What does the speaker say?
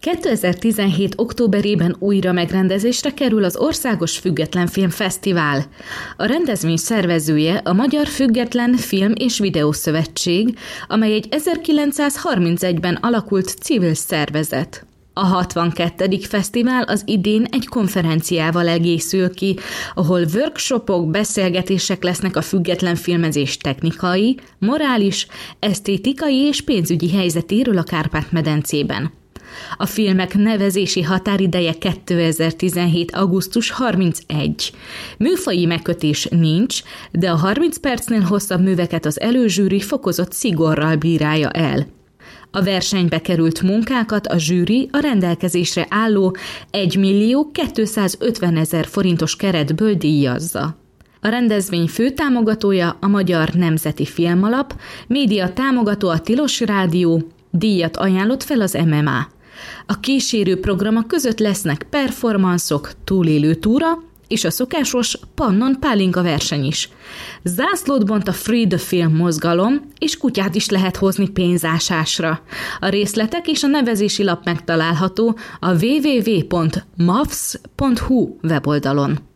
2017. októberében újra megrendezésre kerül az Országos Független Filmfesztivál. A rendezvény szervezője a Magyar Független Film- és Videószövetség, amely egy 1931-ben alakult civil szervezet. A 62. fesztivál az idén egy konferenciával egészül ki, ahol workshopok, beszélgetések lesznek a független filmezés technikai, morális, esztétikai és pénzügyi helyzetéről a Kárpát-medencében. A filmek nevezési határideje 2017. augusztus 31. Műfaji megkötés nincs, de a 30 percnél hosszabb műveket az előzsűri fokozott szigorral bírálja el. A versenybe került munkákat a zsűri a rendelkezésre álló 1.250.000 forintos keretből díjazza. A rendezvény főtámogatója a Magyar Nemzeti Filmalap, média támogató a Tilos Rádió, díjat ajánlott fel az MMA. A kísérő programok között lesznek performanszok, túlélő túra és a szokásos Pannon Pálinka verseny is. Zászlót bont a Free the Film mozgalom, és kutyát is lehet hozni pénzásásra. A részletek és a nevezési lap megtalálható a www.mavs.hu weboldalon.